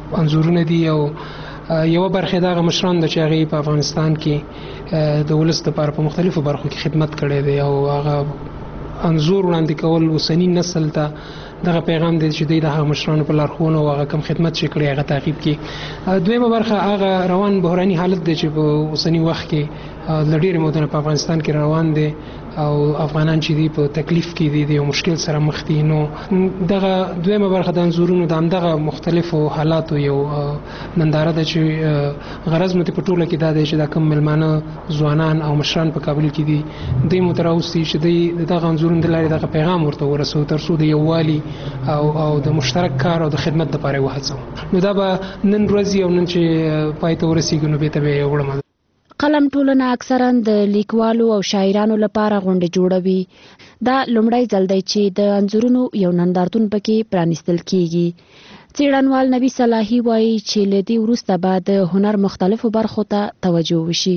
انځورونه دي او یوه برخه دغه مشران د چې هغې په افغانستان کې د ولس لپاره په مختلفو برخو کې خدمت کړی دی او هغه انځور وړاندې کول اوسني نسل ته دغه پیغام دی چې دوی د هغه مشرانو په لارښوونه او هغه کوم خدمت چې کړی هغه تعقیب کړي. دویمه برخه هغه روان بحراني حالت دی چې په اوسني وخت کې له ډېرې مودې په افغانستان کې روان دی او افغانان چې دي په تکلیف کې دي د یو مشکل سره مخ دي. نو دغه دویمه برخه د انځورونو د همدغه مختلفو حالاتو یو ننداره ده چې غرض مو په ټوله کې دا دی چې دا کوم مېلمانه ځوانان او مشران په کابل کې دي دوی مو ته راوستي چې دوی دغه انځورونو د لارې دغه پیغام ورته ورسوي تر څو د یووالي او د مشترک کار او د خدمت لپاره وهڅوو. نو دا به نن ورځ او نن چې پای ته ورسېږو نو بېرته به یې وړم. قلم ټولنه اکثرا د لیکوالو او شاعرانو لپاره غونډې جوړوي. دا لومړی ځل دی چې د انځورونو یو نندارتون پکې پرانیستل کیږي. څېړنوال نبی صلاحي وایي چې له دې وروسته به د هنر مختلفو برخو ته توجه وشي.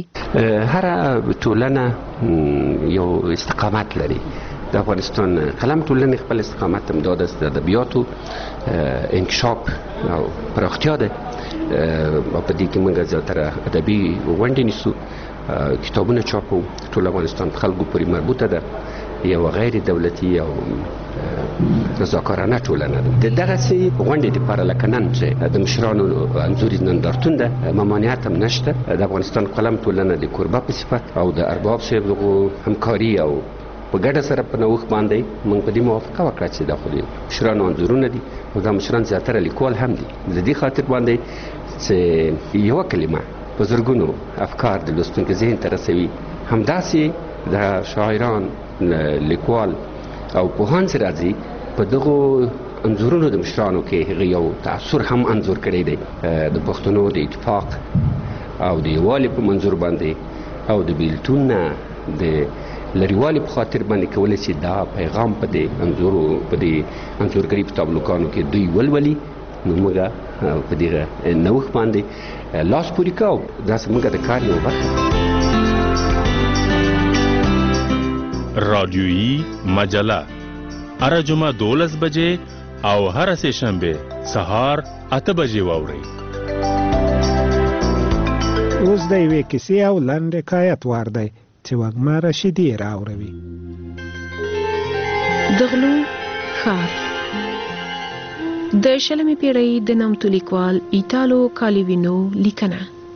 هر ټولنه یو استقامت لري. د افغانستان قلم ټولنې خپل استقامت هم دا د ادبیاتو انکشاف او پراختیا ده. په دې کې موږ زیاتره ادبي غونډې نیسو، کتابونه چاپو. ټول افغانستان په خلکو پورې مربوطه ده. یو غیر دولتي او رضاکارانه ټولنه ده. دغسې غونډې دپاره لکه نن چې د مشرانو انځوري نندارتون ده ممانعت هم نشته. د افغانستان قلم ټولنه د کوربه په صفت او د ارباب صاحب دغو همکاري او په ګډه سره په نوښت باندې موږ په دې موافقه وکړه چې دا خو د مشرانو انځورونه دي او دا مشران زیاتره لیکوال هم دي. د دې خاطر باندې چې یوه کلمه په زرګونو افکار د لوستونکي ذهن ته رسوي، همداسې د شاعران، لیکوال او پوهان چې راځي په دغو انځورونو د مشرانو کې هغه یو تاثر هم انځور کړی دی د پښتنو د اتفاق او د یووالي په منظور باندې او د بیلتون نه د لريوالي په خاطر باندې کولی چې دا پیغام په دې انځورګري په تابلوګانو کې دوی ولولي. نو موږ په دې نوښت باندې لاس پورې کوو. داسې موږ د کار یوه برخه. رادیویی مجله هره جمعه 12 بجې او هره سه شنبه سهار 8 بجې واورئ. اوس د یوې کیسې او لنډ حکایت وار دی چې وږمه رشیدي راوروي. د غلو ښار د شلمې پیړۍ د نامتو لیکوال ایټالو کالیوینو لیکنه.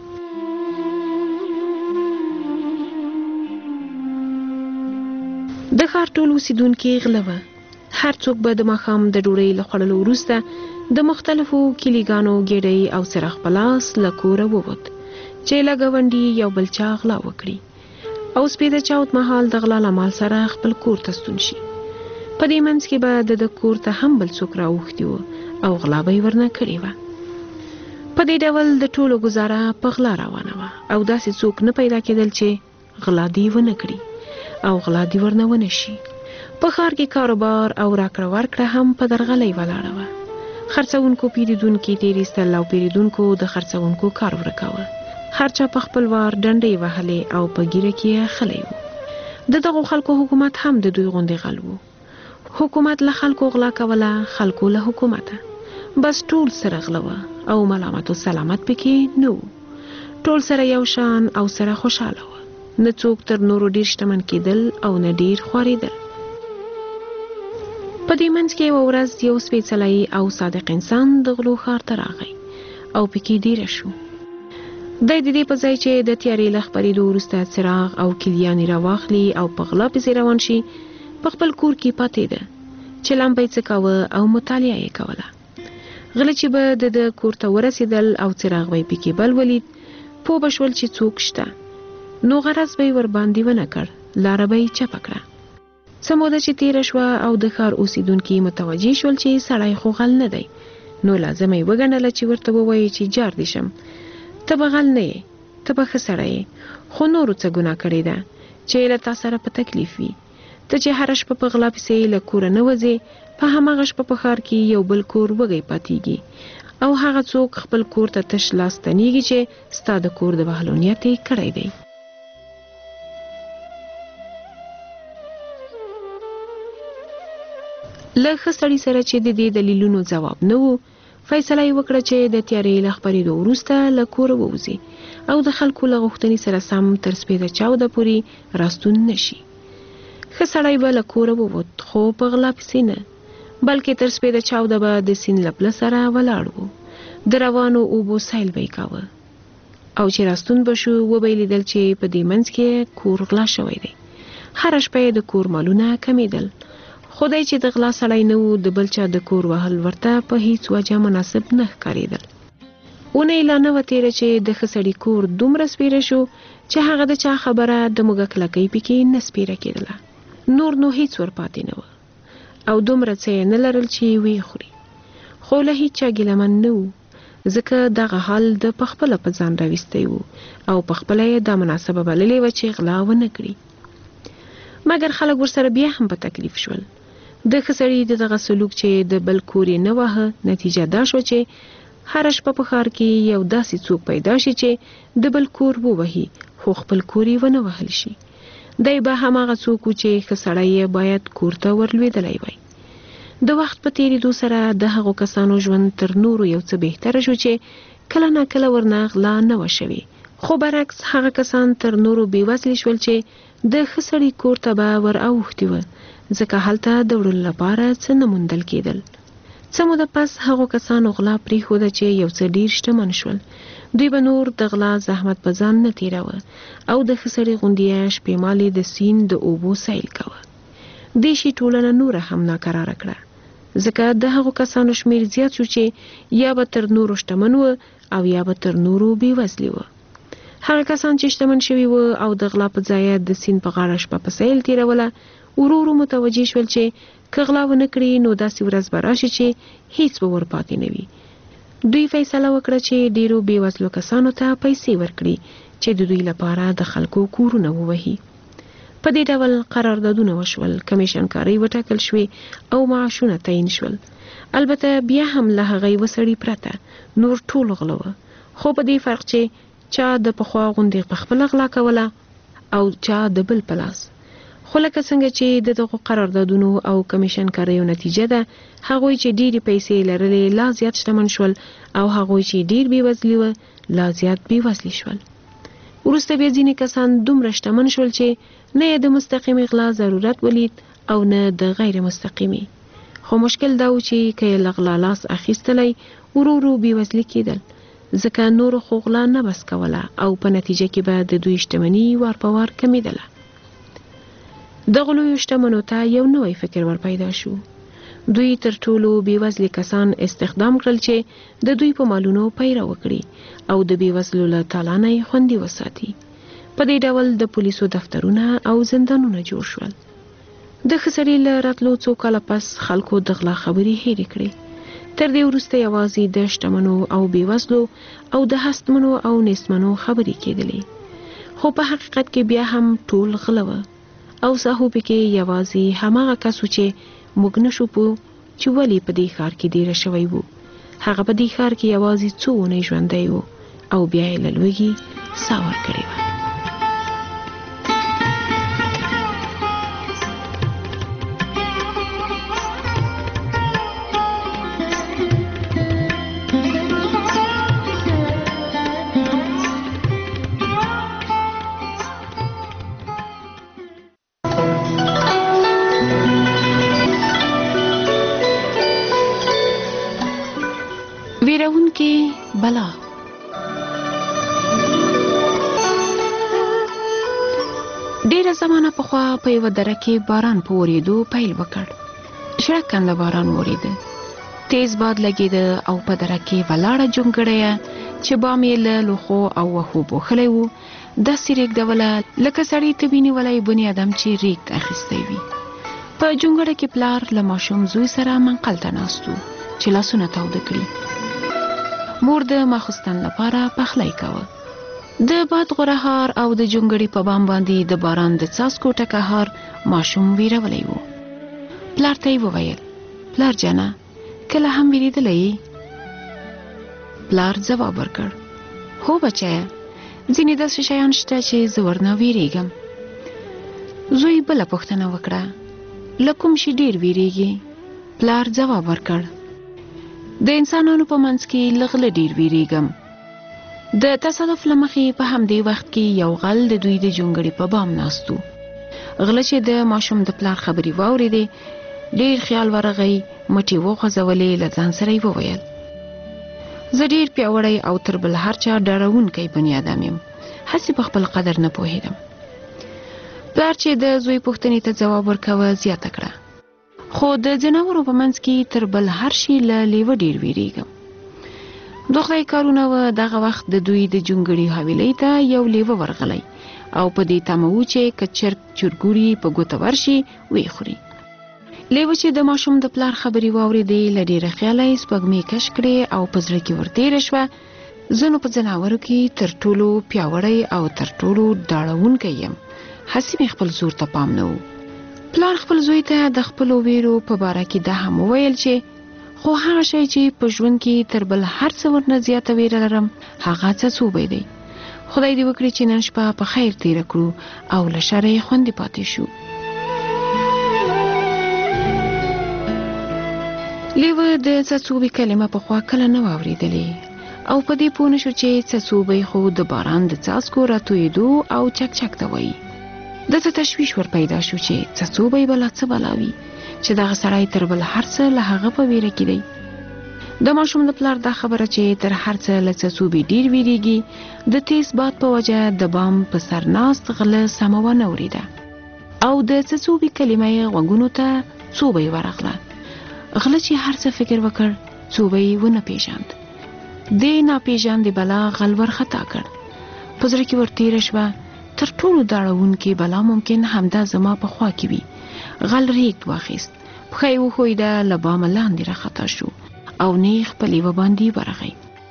د ښار ټول اوسیدونکي غله وه. هر څوک به د ماښام د ډوډۍ له خوړلو وروسته د مختلفو کلیګانو ګېډۍ او څراغ په لاس له کوره ووت چې له ګاونډي یو بل چا غلا وکړي او سپېده چاود مهال د غلا له مال سره خپل کور ته ستون شي. په دې منځ کې به د کور ته هم بل څوک راوښتي وو او غلا به یې ورنه کړې وه. په دې ډول د ټولو ګزاره په غلا روانه وه او داسې څوک نه پیدا کېدل چې غلا دې ونه کړي او غلا دې ورنه ونه شي. په ښار کې کاروبار او راکړه ورکړه هم په درغلۍ ولاړه وه. خرڅوونکو پیرودونکي تېرېستل او پیرودونکو د خرڅوونکو کار ورکاوه. هر چا په خپل وار ډنډې وهلې او په ګیره کې یې خلی و. د دغو خلکو حکومت هم د دوی غوندې غل و. حکومت له خلکو غلا کوله، خلکو له حکومته. بس ټول سره غله وه او ملامت و سلامت پکې نه و. ټول سره یو شان او سره خوشحاله وه. نه څوک تر نورو ډېر شتمن کېدل او نه ډېر خوارېدل. په دې منځ کې یوه ورځ یو سپېڅلی او صادق انسان د غلو ښار ته راغی او پکې ډېره شو. دی د دې په ځای چې د تیارې له خپرېدو وروسته څراغ او کلیانې راواخلي او په غلا پسې روان شي، په خپل کور کې پاتې ده چې لمبه یې څه کاوه او مطالعه یې کوله. غله چې به د کور ته ورسېدل او څراغ به یې پکې بل ولید، پوه به شول چې څوک شته. نو غرض به یې ورباندې ونه کړ، لاره به یې چپه کړه. څه موده چې تېره شوه او د ښار اوسېدونکي متوجه شول چې سړی خو غل نه دی، نو لازمه یې وګڼله چې ورته ووایي چې جار دې شم، ته به غل نه یې، ته به ښه سړی یې، خو نورو څه ګناه کړې ده چې له تا سره په تکلیف وي. ته چې هره شپه په غلا پسې له کوره نه وځې، په هماغه شپه په ښار کې یو بل کور وږی پاتېږي او هغه څوک خپل کور ته تش لاس ستنېږي چې ستا د کور د بهلونیت یې کړی دی. له ښه سړي سره چې د دې دلیلونو ځواب نه و، فیصله یې وکړه چې د تیارې له خپرېدو وروسته له کوره ووځي او د خلکو له غوښتنې سره سم تر سپېده چاوده پورې راستون نشي. ښه سړی به له کوره ووت، خو په غلا پسې نه، بلکې تر سپېده چاوده به د سیند له پله سره ولاړ و. د روانو اوبو سیل به یې کاوه او چې راستون به شو وبه یې لیدل چې په دې منځ کې کور غلا شوی دی. هره شپه یې د کور مالونه کمیدل. خدای چې د غلا سړی نه و، د بل چا د کور وهل ورته په هیڅ وجه مناسب نه ښکارېدل. اونۍ لا نه وه تېره چې د ښه سړي کور دومره سپېره شو چې هغه د چا خبره د موږک لکۍ پکې نه سپېره کېدله. نور نو هیڅ ورپاتې نه وه او دومره څه یې نه لرل چې ویې خوري. خو له هیڅ چا ګیلمن نه و، ځکه دغه حال د پخپله په ځان راویستی و او پخپله یې دا مناسبه بللې وه چې غلا ونه کړي. مګر خلک ورسره بیا هم په تکلیف شول. د ښه سړي د دغه سلوک چې د بل کور یې نه وهه، نتیجه دا شوه چې هره شپه په ښار کې یو داسې څوک پیدا شي چې د بل کور ووهي خو خپل کور یې ونه وهل شي. دی به هماغه څوک و چې ښه سړی یې باید کور ته ورلوېدلی وای. د وخت په تېرېدو سره د هغو کسانو ژوند تر نورو یو څه بهتره شو چې کله نا کله ورنه غلا نه وه شوې. خو برعکس هغه کسان تر نورو بېوزلي شول چې د ښه سړي کور ته به ور اوښتي وه، ځکه هلته د وړلو لپاره څه نه موندل کېدل. څه موده پس هغو کسانو غلا پرېښوده چې یو څه ډېر شتمن شول. دوی به نور د غلا زحمت په ځان نه تېراوه او د ښه سړي غوندې شپېمالې د سیند د اوبو سیل کوه. دې شي ټولنه نوره هم ناکراره کړه، ځکه د هغو کسانو شمیر زیات شو چې یا به تر نورو شتمن و او یا به تر نورو بېوزلي و. هغه کسان چې شتمن شوي و او د غلا په ځای د سیند په غاړه شپه په سیل تېروله، ورو ورو متوجه شول چې که غلا ونه کړي نو داسې ورځ به راشي چې هیڅ به ورپاتې نه وي. دوی فیصله وکړه چې ډېرو بېوزلو کسانو ته پیسې ورکړي چې د دوی لپاره د خلکو کورونه ووهي. په دې ډول قراردادونه وشول، کمیشنکارۍ وټاکل شوې او معاشونه تعیین شول. البته بیا هم له هغه یوه سړي پرته نور ټول غله وه، خو په دې فرق چې چا د پخوا غوندې پخپله غلا کوله او چا د بل په لاس. خو لکه څنګه چې د دغو قراردادونو او کمیشنکاریو نتیجه ده، هغوی چې ډېرې پیسې لرلې لا زیات شتمن شول او هغوی چې ډېر بېوزلي وه لا زیات بېوزلي شول. وروسته بیا ځینې کسان دومره شتمن شول چې نه یې د مستقیمې غلا ضرورت ولید او نه د غیر مستقیمې. خو مشکل دا و چې که یې له غلا لاس اخیستلی، ورو ورو بېوزلي کېدل، ځکه نورو خو غلا نه بس کوله او په نتیجه کې به د دوی شتمني وار په وار کمیدله. دغو لویو شتمنو ته یو نوی فکر ور پیدا شو. دوی تر ټولو بېوزلي کسان استخدام کړل چې د دوی په مالونو پیره وکړي او د بېوزلو له تالانه یې خوندي وساتي. په دې ډول د پولیسو دفترونه او زندانونه جوړ شول. د ښه سړي له راتلو څو کاله پس خلکو د غلا خبرې هېرې کړې. تر دې وروسته یوازې د شتمنو او بېوزلو او د هستمنو او نیستمنو خبرې کېدلې. خو په حقیقت کې بیا هم ټول غله وه او ساهو پکې یوازې هماغه کس و چې موږ نشو پوه چې ولې په دې ښار کې ډېره شوی و. هغه په دې ښار کې یوازې څو اونۍ ژوندی و او بیا یې له لوږې ساه ورکړې وه. ویرونکې بلا. ډېره زمانه پخوا په یوه دره کې باران په ورېدو پیل وکړ. شړک کنده باران ورېده، تیز باد لګېده او په دره کې ولاړه جونګړیه چې بام یې له لوښو او وښو پوښلی و داسې رېږدوله لکه سړي تبې نیولی بني ادم چې رېږد اخیستی وي. په جونګړه کې پلار له ماشوم زوی سره منقل ته ناست و چې لاسونه تاوده کړي. مور د ماخوستن لپاره پخلی کوه. د باد غورهار او د جونګړې په بام باندې د باران د څاڅکو ټکهار ماشوم ویرولی و. پلار ته یې وویل: پلار جانه، کله هم ویرېدلی یې؟ پلار ځواب ورکړ: هو بچیه، ځینې داسې شیان شته چې زه ورنه ویرېږم. زوی بله پوښتنه وکړه: له کوم شي ډېر ویرېږې؟ پلار ځواب ورکړ: د انسانانو په منځ کې له غله ډیر ویریږم. د تصادف له مخې په همدې وخت کې یو غل د دوی د جونګړې په بام ناستو. غله چې د ماشوم د پلار خبرې واورېدې ډیر خیال ورغی، مټې وخوځولې، له ځان سره یې وویل زه ډیر پیاوړی او تر بل هر چا ډارونکی بني ادم یم، هسې په خپل قدر نه پوهېدم. پلار چې د زوی پوښتنې ته ځواب ورکوه زیاته کړه، خو د ځناورو په منځ کې تر بل هر شي له لیوه ډیر ویریږم. د خدای کارونه و، دغه وخت د دوی د جونګړې حویلۍ ته یو لیوه ورغلی او په دې تمه و چې که چرګ چرګوړي په ګوته ورشي ویې خوري. لیوه چې د ماشوم د پلار خبرې واورېدې له ډېره خیاله یې سپوږمۍ کش کړې او په زړه کې ورتېره شوه زه نو په ځناورو کې تر ټولو پیاوړی او تر ټولو ډاړونکی یم، هسې مې خپل زور ته پام نه و. پلار خپل زوی ته د خپلو ویرو په باره کې دا هم وویل چې خو هغه شی چې په ژوند کې تر بل هر څه ورنه زیاته ویره لرم هغه څڅوبی دی. خدای دې وکړي چې نن شپه په خیر تیره کړو او له شره یې خوندي پاتې شو. لیوه د څڅوبي کلمه پخوا کله نه واورېدلې او په دې پوه نه شو چې څڅوبی خو د باران د څاڅکو راتویېدو او چک چک ته وایي. دته تشویش ور پیدا شو چې څڅوبی به لا څه بلاوي چې دغه سړی تر بل هر څه له هغه په ویره کې دی. د ماشوم د پلار دا خبره چې تر هر څه له څڅوبي ډیر ویریږي د تیز باد په وجه د بام په سر ناست غله سمه ونه اورېده او د څڅوبي کلمه یې غوږونو ته څوبی ورغله. غله چې هر څه فکر وکړ څوبی ونه پیژاند. دې ناپیژاندې بلا غل ورخطا کړ. په زړه کې ورتېره شوه تر ټولو داړونکې بلا ممکن همدا زما په خوا کې وي. غل ریګ واخیست، پښه یې وښویده، له بامه لاندې راخطا شو او نیغ په لیوه باندې ورغی.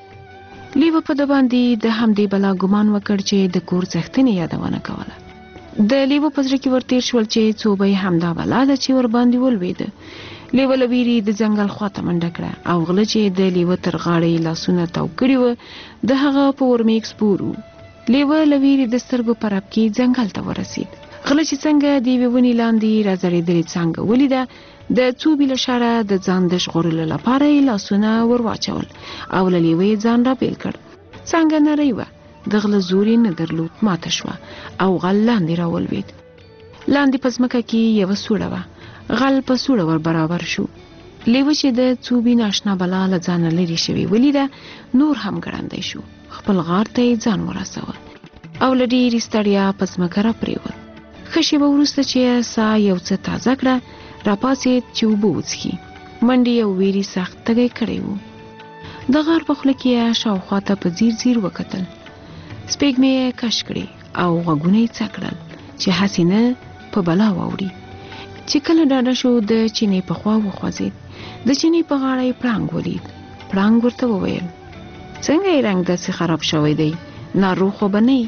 لیوه په ده باندې د همدې بلا ګمان وکړ چې د کور څښتنې یادونه کوله. د لیوه په زړه کې ورتېر شول چې څوبی همدا بلا ده چې ور باندې ولوېده. لیوه له ویرې د ځنګل خواته منډه کړه او غله چې د لیوه تر غاړې لاسونه تاو کړي وه د هغه په ورمېږ سپور و. لیوه له ویرې د سترګو په رپ کې ځنګل ته ورسېد. غله چې څنګه د یوې ونې لاندې راځړېدلې څانګه ولیده د څوبي له شره د ځان د ژغورلو لپاره یې لاسونه ور واچول او له لیوه یې ځان رابېل کړ. څانګه نرۍ وه، د غله زور یې نه درلود، ماته شوه او غل لاندې راولوېد. لاندې په ځمکه کې یوه سوړه وه. غل په سوړه ور برابر شو. لیوه چې د څوبي ناشنا بلا له ځانه لرې شوې ولیده نور هم ګړندی شو. خپل غار ته یې ځان ورسوه او له ډېرې ستړیا په ځمکه راپرېوت. ښه شېبه وروسته چې ساه یو څه تازه کړه راپاڅېد چې اوبه وڅښي. منډې او ویرې سخت تږی کړی و. د غار په خوله کې یې شاوخوا ته په ځیر ځیر وکتل. سپېږمۍ یې کش کړې او غوږونه یې څک کړل چې هسې نه په بلا واوړي. چې کله ډاډه شو د چینې په خوا وخوځېد. د چینې په غاړه یې پړانګ ولید. پړانګ ورته وویل څنګه یې رنګ داسې خراب شوی دی، ناروغ خو به نه یې؟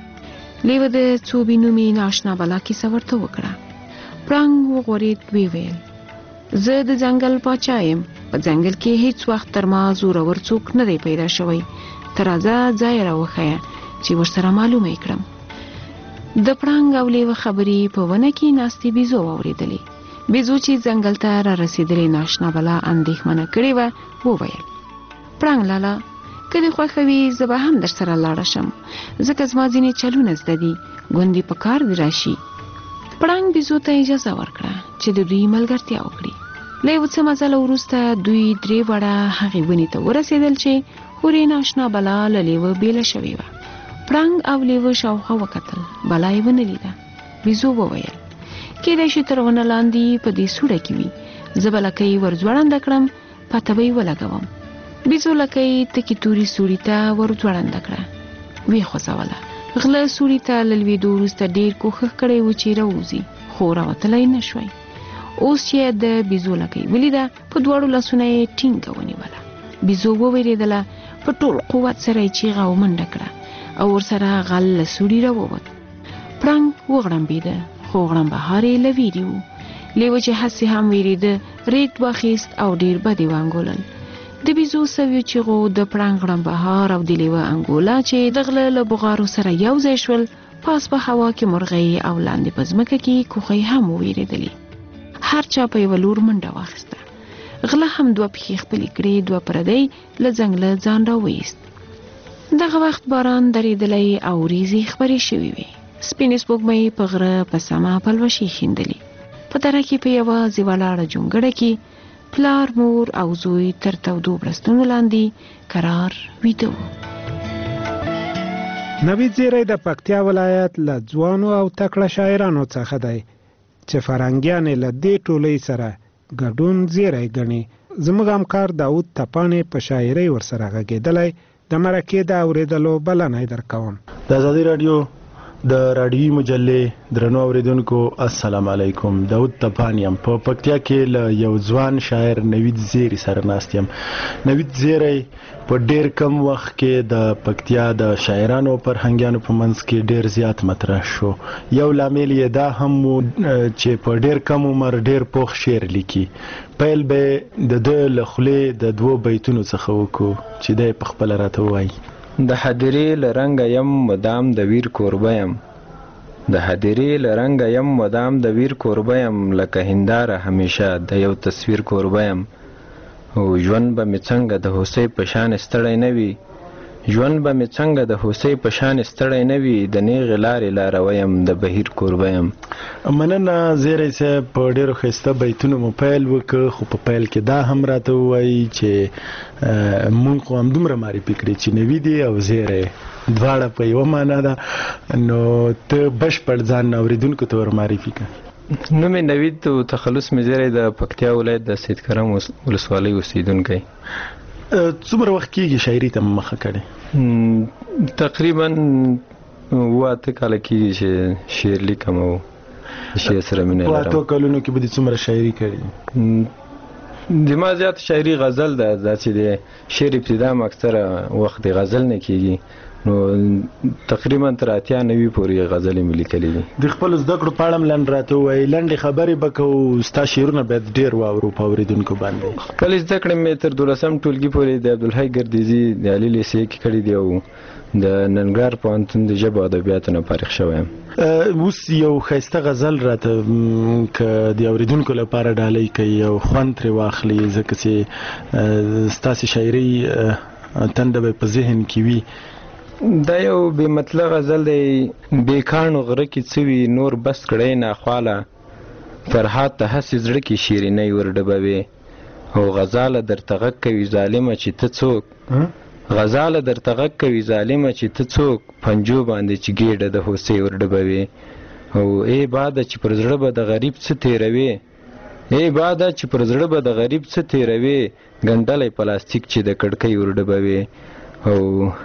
لیوه د څوبي نومې ناشنا بلا کیسه ورته وکړه. پړانګ وغورېد، ویې ویل زه د ځنګل پاچا یم، په ځنګل کې هیڅ وخت تر ما زورور څوک نه دی پیدا شوی. ته راځه ځای راوښیه چې ورسره معلومه یې کړم. د پړانګ او لیوه خبرې په ونه کې ناستې بیزو واورېدلې. بیزو چې ځنګل ته را رسېدلې ناشنا بلا اندېښمنه کړې وه وویل پړانګ لالا که دې خوښه وي زه به هم در سره لاړه شم، ځکه زما ځینې چلونه زده دي، ګوندې په کار دې راشي. پړانګ بیزو ته اجازه ورکړه چې د دوی ملګرتیا وکړي. له یو څه مزله وروسته دوی درې واړه هغې ونې ته ورسېدل چې هورې ناشنا بلا له لیوه بېله شوې وه. پړانګ او لیوه شاوخوا وکتل، بلا یې ونه لیده. بیزو وویل کېدای شي تر ونه لاندې په دې سوړه کې وي، زه به لکۍ ور ځوړنده کړم، پته به یې ولګوم. بیزو لکۍ تکې تورې سوړي ته ور ځوړنده کړه، ویې خوځوله. غله سوړي ته له لوېدو وروسته ډېر کوښښ کړی و چې راووځي، خو راوتلی نه شوی. اوس چې د بیزو لکۍ ولیده په دواړو لاسونه یې ټینګه ونیوله. بیزو ووېرېدله، په ټول قوت سره یې چیغه او منډه کړه او ورسره غل له سوړي راووت. پړانګ وغړمبېده، خو غړمبهار یې له ویرې و. لیوه چې هسې هم ویرېده ریګ واخیست او ډېر بد یې وانګولل. د بیزو سویو چیغو د پړانګ غړمبهار او د لیوه انګولا چې د غله له بغارو سره یو ځای شول، پاس په هوا کې مرغۍ او لاندې په ځمکه کې کوخۍ هم وویرېدلې. هر چا په یوه لور منډه واخیسته. غله هم 2 پښې خپلې کړې، 2 پردی له ځنګله ځان راویست. دغه وخت باران درېدلی او وریځې خپرې شوې وې. سپینې سپوږمۍ په غره په سمه پلوشې ښیندلې. په دره کې په یوه زیوالاړه جونګړه کې پلار، مور او زوی تر تودو برستونو لاندې قرار ویده وو. نوید زیری د پکتیا ولایت له ځوانو او تکړه شاعرانو څخه دی چې فرهنګیان یې له دې ټولۍ سره ګډون زیری ګڼي. زموږ همکار داود تپانې په شاعرۍ ورسره غږېدلی. د مرکې د اورېدلو بلنه یې درکوم. د ازادي راډیو د راډیوي مجلې درنو اوریدونکو السلام علیکم. داود تپان یم. په پکتیا کې له یو ځوان شاعر نوید زیری سره ناست یم. نوید زیری په ډیر کم وخت کې د پکتیا د شاعرانو او فرهنګیانو په منځ کې ډیر زیات مطرح شو. یو لامل یې دا هم و چې په ډیر کم عمر ډیر پوخ شعر لیکي. پیل به د ده له خولې د 2 بیتونو څخه وکړو چې دی په خپله راته ووایي. د حدیرې له رنګه یم مدام د ویر کوربه یم، د حدیرې له رنګه یم مدام د ویر کوربه یم، لکه هنداره همیشه د یو تصویر کوربه یم. او ژوند به مې څنګه د هوسۍ په شان ستړی نه وي، ژوند به مې څنګه د هوسۍ په شان ستړی نه وي، د نیغې لارې لاروی یم د بهیر کوربه یم. مننه زیری صاحب، په ډیرو ښایسته بیتونو مو پیل وکړ، خو په پیل کې دا هم راته ووایي چې مونږ خو همدومره معرفي کړي چې نوید او زیری دواړه په یوه معنا ده، نو ته بشپړ ځان اورېدونکو ته ور معرفي کړه. نوم یې نوید و، تخلص مې زیری د پکتیا ولایت د سید کرم ولسوالۍ اوسېدونکی. څومره وخت کېږي شاعري ته مخه کړې؟ تقریبا 8 کاله کېږي چې شعر لیکم او شعر سره مینه لرم. په 8 کلونو کې به دې څومره شاعري کړې؟ د ما زیات شاعري غزل ده، دا چې د شعر ابتدا م اکثره وخت د غزل نه کېږي، نو تقریبا تر 80-90 پورې غزلې مې لیکلې دي. د خپلو زده کړو په اړه هم لنډ راته ووایي. لنډې خبرې به کوو، ستا شعرونه باید ډېر واورو په اورېدونکو باندې. خپلې زده کړې مې تر 12م ټولګي پورې د عبدالحی ګردیزي د علي لیسې کې کړې دي او د ننګرهار پوهنتون د ژبو ادبیاتو نه فارغ شوی یم. اوس یو ښایسته غزل راته که د اورېدونکو لپاره ډالۍ کوي او خوند ترې واخلي، ځکه چې ستاسې شاعري تنده به په ذهن کې وي. دا یو بې مطلب غزل دی. بې کاڼو غره کې څه وي نور بس کړی ناخواله، فرهاد ته هسې زړه کې شیرینۍ ورډبوي، او غزاله درته غږ کوي ظالمه چې ته څوک، غزاله درته غږ کوي ظالمه چې ته څوک، پنجو باندې چې ګېډه د هوسۍ ورډبوي، او ای باده چې پر زړه به د غریب څه تېروي، ای باده چې پر زړه به د غریب څه تېروي، ګنډلی پلاستیک چې د کړکۍ ورډبوي، او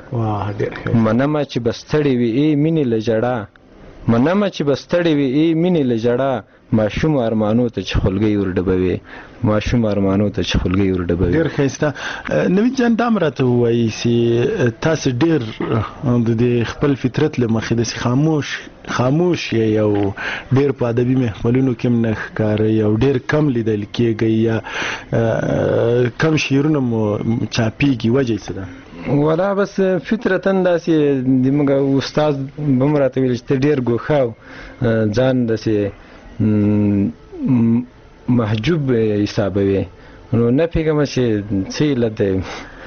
منمه چې بستړې وي ای مینې له ژړا، منمه چې بستړې وي ای مینې له ژړا، ماشوم ارمانو ته چې خولګۍ ورډبوي، ماشوم ارمانو ته چې خولګۍ ورډبوي. ډېر ښایسته. نوید جان دا هم راته ووایي چې تاسې ډېر د خپل فطرت له مخې داسې خاموش یې او ډېر په ادبي محفلونو کې هم نه ښکارئ او ډېر کم لیدل کېږئ یا کم شعرونه مو چاپېږي، وجه یې څه ده؟ ولا بس فطرتاً داسې زموږ استاد به هم راته ویل چې ته ډېر ګوښه او ځان داسې محجوب حسابوي، نو نه پوهېږم چې څه علت دی.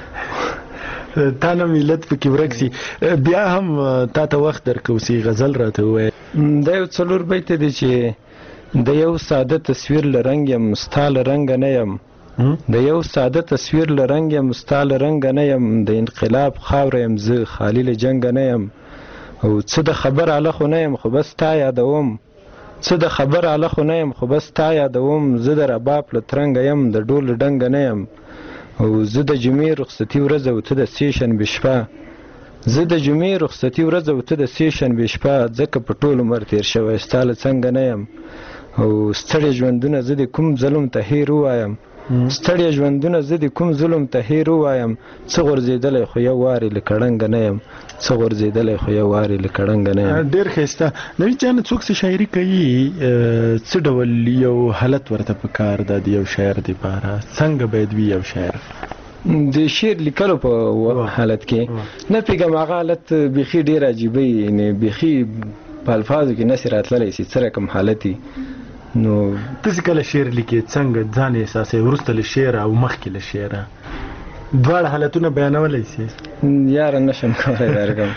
تا نه ملت پکې ورک سي. بیا هم تا ته وخت درکو چې غزل راته ووایې. دا یو 4 بیت دی چې د یو ساده تصویر له رنګ یم ستا له رنګه نه یم، د یو ساده تصویر له رنګ یم ستا له رنګه نه یم، د انقلاب خاوره یم زه خالي له جنګه نه یم، او څه د خبر اله خو نه یم خو بس تا یادوم، څه د خبر اله خو نه یم خو بس تا یادوم، زه د رباب له ترنګه یم د ډول له ډنګه نه یم، او زه د جمعې رخصتي ورځ او ته د سې شنبې شپه، زه د جمعې رخصتي ورځ او ته د سې شنبې شپه، ځکه په ټول عمر تېر شوی ستا له څنګه نه یم، او ستړي ژوندونه زه د کوم ظلم ته هیر ووایم، ستړي ژوندونه زه د کوم ظلم ته هیر ووایم، څه غورځېدلی خو یو وارې له کړنګه نه یم، څه غورځېدلی خو یو وارې له کړنګه نه یم. ډېر ښایسته. نوید جان څوک چې شاعري کوي څه ډول یو حالت ورته په کار ده د یو شاعر دپاره؟ څنګه باید وي یو شاعر؟ د شعر لیکلو په حالت کې نه پوهېږم، هغه حالت بیخي ډېر عجیبه یعنې بیخي په الفاظو کې نسې راتللی چې څه رقم حالت وي، نو تاسو کله شعر لیکي څنګه ځان احساسې ورسته له شعر او مخکې له شعر دواړه حالتونه بیانولای شي؟ یاره نشم کولای درګم.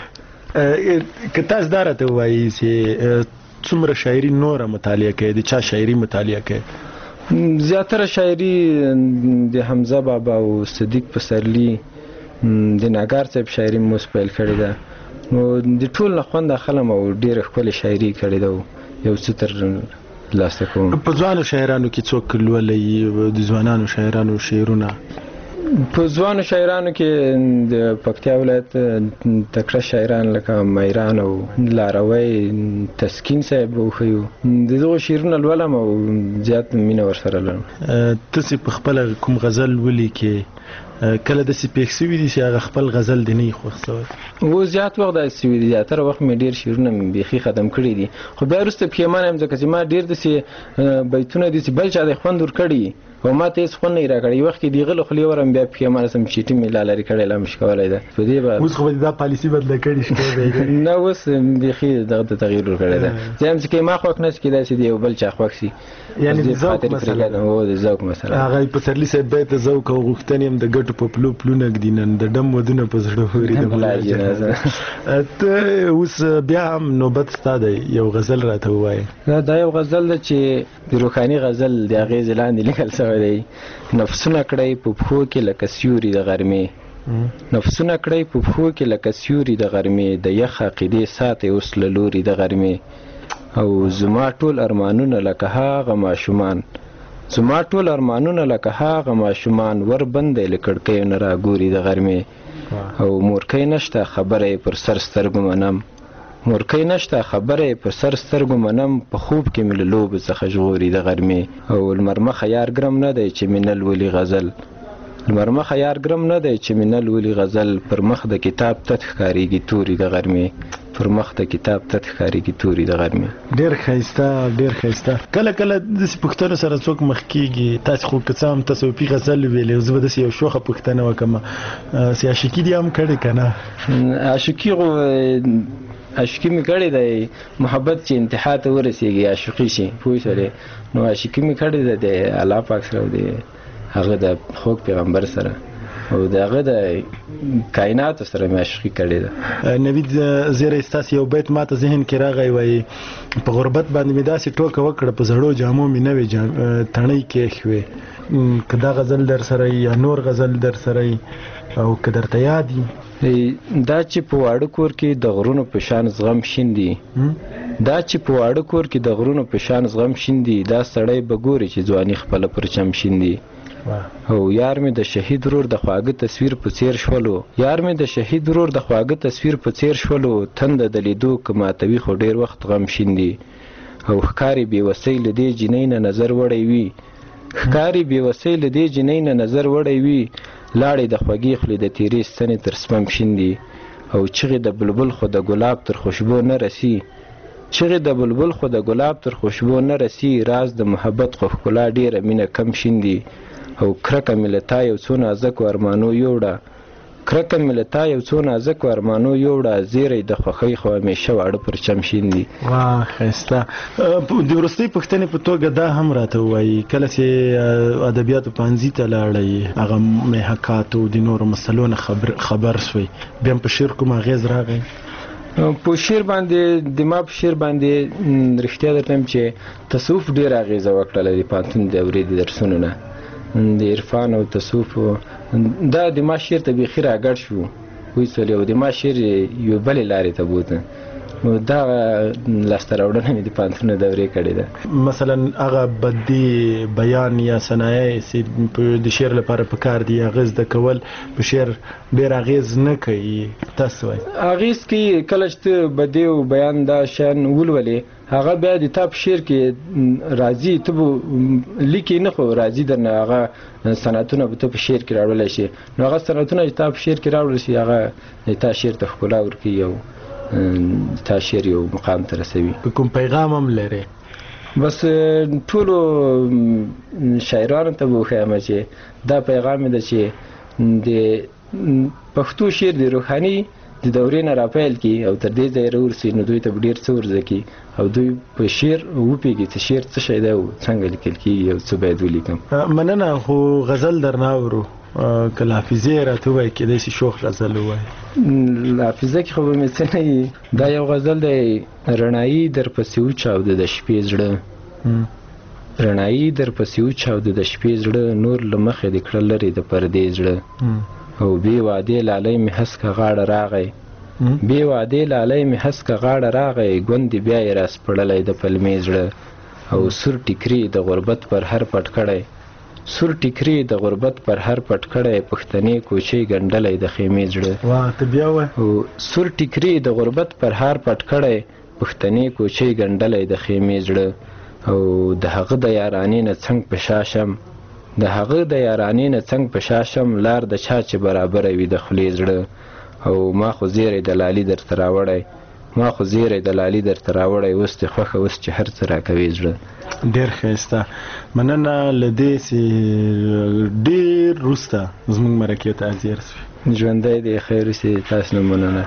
که تاسو دا راته ووایي چې څومره شاعري نوره مطالعه کوي، د چا شاعري مطالعه کوي؟ زیاتره شاعري د حمزه بابا او صدیق پسرلي د ناګار صاحب شاعري مو پیل کړې ده. نو د ټول نه خوند اخلم او ډېره ښکلې شاعري کړې ده. یو څه تر لاسته کوم. په ځوانو شاعرانو کې څوک لولي د ځوانانو شاعرانو شعرونه؟ په ځوانو شاعرانو کې د پکتیا ولایت تکړه شاعران لکه میران او لاروی تسکین صاحب وښیو، د دغو شعرونه لولم او زیات مینه ورسره لرم. تاسې په خپله کوم غزل ولیکې کله داسې پېښ شوي دي چې هغه خپل غزل دې نه وي خوښ شوی؟ و زیات وخت داسې شوي دي، زیاتره وخت مې ډېر شعرونه مې بیخي ختم کړي دي، خو بیا وروسته پښیمانه یم ځکه چې ما ډېر داسې بیتونه دي چې بل چا د خوند ورکړي او ما ته هېڅ خوند نه یې راکړی. یو وخت کې د هغه له خولې ورم بیا پښیمانه سم چې ټیم مې لا لرې کړی لا مې کولی ده. په دې به اوس خو به دې دا پالیسي بدله کړي شته نه، اوس بیخي دغه ته تغییر ورکړی ده. زه یم چې که ما خوښ نه شي کېدای شي د یو بل چا خوښ شي. یعنې د ذوق مسله ده. هو د ذوق مسله. هغه پسرلي صاحب بیت د ذوق او غوښتنې هم د ګټو په پلو پلونه ږدي، نن د ډم ودونه په زړه هوري د بلا. ته اوس بیا هم نوبت ستا دی، یو غزل راته ووایې. دا یو غزل ده چې د روحاني غزل د اغېزې لاندې لیکل شوی دی. نفسونه کړی په پښو کې لکه سیوري د غرمې، نفسونه کړی په پښو کې لکه سیوري د غرمې، د یخ عقیدې ساتي اوس له لوري د غرمې. او زما ټول ارمانونه لکه هغه ماشومان، زما ټول ارمانونه لکه هغه ماشومان، ور بندې له کړکیو نه راګوري د غرمې. او مورکۍ نشته خبره یې پر سر سترګو منم، مورکۍ نشته خبره یې پر سر سترګو منم، په خوب کې مې له لوبو څخه ژغوري د غرمې. او لمر مخه یار ګرم نه دی چې مې نه لولي غزل، لمر مخه یار ګرم نه دی چې مې نه لولي غزل، پر مخ د کتاب تت ښکارېږي توري د غرمې، پر مخ د کتاب تت ښکارېږي توري د غرمې. ډېر ښایسته ډېر ښایسته. کله کله داسې پوښتنو سره څوک مخ کېږي، تاسې خو که څه هم تصوفي غزل ویلې، زه به داسې یو شوخه پوښتنه وکړم، چې عاشقي دې هم کړې که نه؟ عاشقي خو عاشقي مې کړې دی، محبت چې انتها ته ورسېږي عاشقي شي، پوه شولې. نو عاشقي مې کړې ده د الله پاک سره او د هغه د خوږ پیغمبر سره او د هغه د کائناتو سره مې عاشقي کړې ده. نوید زیری ستاسې یو بیت ما ته ذهن کې راغی، وایي په غربت باندې مې داسې ټوکه وکړه، په زړو جامو مې نوې تڼۍ کېښوې. که دا غزل در سره یا نور غزل در سره او که درته یاد وي؟ دا چې په واړه کور کې د غرونو په شان زغم شیندي، دا چې په واړه کور کې د غرونو په شان زغم شیندي، دا سړی به ګوري چې ځواني خپله پرچم شیندي. او یار مې د شهید ورور د خواږه تصویر په څیر شولو، یار مې د شهید ورور د خواږه تصویر په څیر شولو، تنده د لیدو که ماتوي خو ډېر وخت غم شیندي. او ښکاري بېوسۍ له دې جینۍ نه نظر وړی وي، ښکاري بېوسۍ له دې جینۍ نه نظر وړی وي، لاړې د خوږې خولې د تیرې ستنې تر سپم شیندي. او چغې د بلبل خو د ګلاب تر خوشبو نه رسي، چغې د بلبل خو د ګلاب تر خوشبو نه رسي، راز د محبت خو ښکلا ډېره مینه کم شیندي. او کرکه مې له تا یو څو نازکو ارمانو یوړه، کرکه مې له تا یو څو نازکو ارمانو یوړه، زیری د خوښۍ خو همیشه واړه پرچم شیندي. واه ښایسته. د وروستۍ پوښتنې په توګه دا هم راته ووایي، کله چې ادبیاتو پوهنځي ته لاړئ، هغه محاکاتو د نورو مسلو نه خبر شوئ، بیا هم په شعر کوم اغېز راغی؟ په شعر باندې د ما په شعر باندې رښتیا درته وایم چې تصوف ډېره اغېزه وکړله د پوهنتون د اورېدې درسونو نه، د عرفان او تصوف. دا د ما شعر ته بیخي راګډ شو، پوه شولې، او د ما شعر یو بلې لارې ته بوته. نو دا لاسته راوړنه مې د پوهنتون د دورې کړې ده. مثلا هغه بدي بیان یا صنایع چې د شعر لپاره پکار دي، هغه زده کول په شعر ډېر اغېز نه کوي، تاسو وایئ؟ اغېز کوي. کله چې ته بدي او بیان دا شیان ولولې، هغه بیا د تا په شعر کې راځي، ته به لیکې نه خو راځي درنه هغه صنعتونه به ته په شعر کې راوړلی شي. نو هغه صنعتونه چې تا په شعر کې راوړل شي، هغه د تا شعر ته ښکلا ورکوي او تا شعر یو مقام ته رسوي. کوم پیغام هم لري؟ بس ټولو شاعرانو ته به وښیم چې دا پیغام دی چې د پښتو شعر د روحاني د دورې نه راپیل کړي او تر دې ځایه راورسي نو دوی ته به ډېر څه ورزده کړي او دوی په شعر وپوهېږي چې شعر څه شی دی او څنګه لیکل کېږي او څه باید ولیکم. مننه. خو غزل درنه اورو که له حافظې راته ووایي کېدای شي شوخ غزل ووایي. له حافظه کې خو به مې څه نه وي. دا یو غزل دی رڼایي درپسې وچاوده د شپې زړه، رڼایي درپسې وچاوده د شپې زړه، نور له مخې دې کړه لرې د پردې زړه، او بې وعدې لالی مې هسکه غاړه راغی، بې وعدې لالی مې هسکه غاړه راغی، ګوندې بیا یې راسپړلی د پلمې زړه، او سور ټیکري د غربت پر هر پټ کړی، سور ټیکري د غربت پر هر پټ کړی، پښتنې کوچۍ ګنډلی د خیمې زړه. ته بیا وایه. او سور ټیکري د غربت پر هر پټ کړی، پښتنې کوچۍ ګنډلی د خیمې زړه، او د هغه د یارانې نه څنګ په شا شم، د هغه د یارانې نه څنګ په شا شم، لار د چا چې برابره وي د خولې زړه، او ما خو زیری د لالي درته راوړی، ما خو زیری د لالي درته راوړی، اوس دې خوښه اوس چې هر څه راکوي زړه. ډېر ښایسته. مننه. له دې چې ډېر وروسته زموږ مرکې ته حاضر شوې. ژوندی دی خیر اوسې. تاسو نه مننه.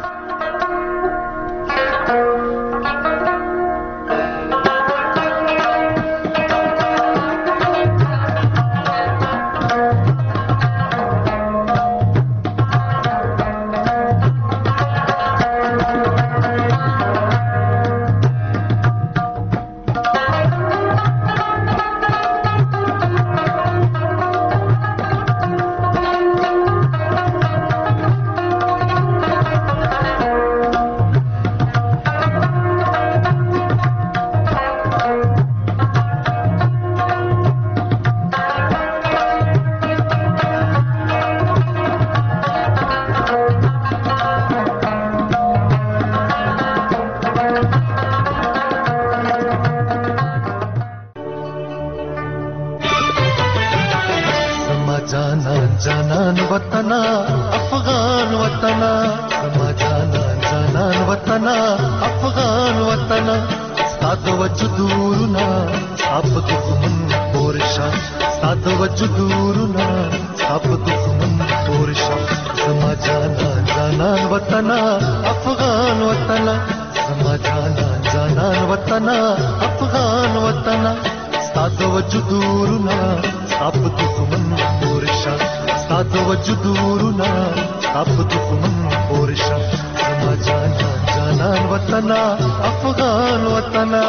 جانان وطنا افغان وطنا، زما جانان جانان وطنا افغان وطنا، ستاد وجودورنا اب دښمن پورشا، ستاد وجودورنا اب دښمن پورشا، زما جانان جانان وطنا افغان وطنا، زما جانان جانان وطنا افغان وطنا، ستاد وجودورنا اب دښمن پورشا، ستاد وجودورنا اب دښمن پورشا، زما جانان جانان وطنا افغان وطنا.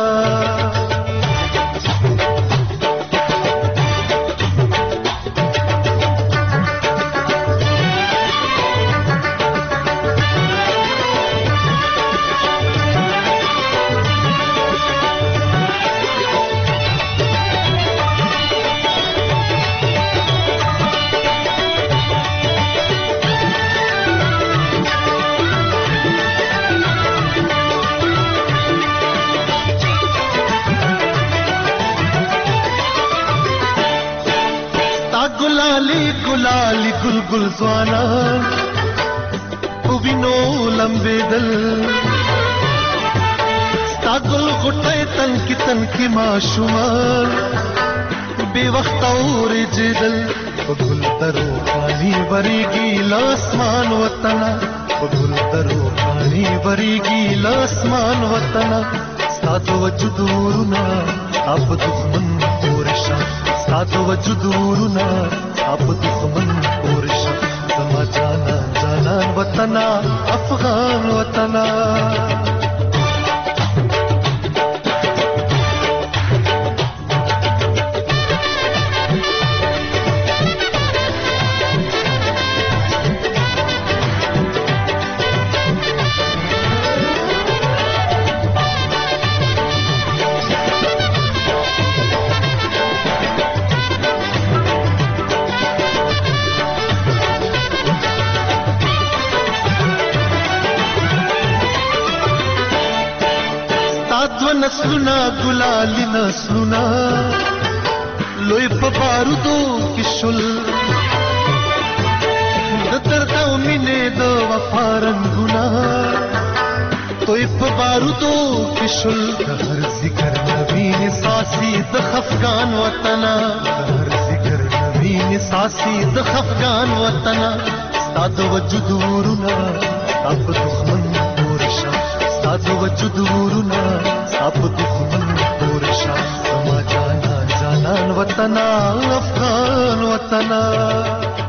गुलाली गुलगुल ज़वाना उबिनो लंबे दल, गुल गुटे तन की माशुमान बेवक्त और जिदल, गुल दरो पानी बरेगी लासमान वतना, गुल दरो पानी बरेगी लासमान वतना, साद वजुदूरना अब दुश्मन पोरशा, साद वजुदूरना अब दुश्मन पोरशा, زما جانان جانان وطنا افغان وطنا. नस्लुना गुलाली नस्लुना लोई बारूदो की शुल, दर्द मिने दो वफा रंगुना, तो बारूदो की शुल, हर जिक्र नवीन सासी द खफगान वतना, हर जिक्र नवीन सासी द खफगान वतना, साद वजुदूरना ستا په دښمن پورې شه ستا د وجود ورونه ستا په دښمن پورې شه زما جانان جانان وطنه افغان وطنه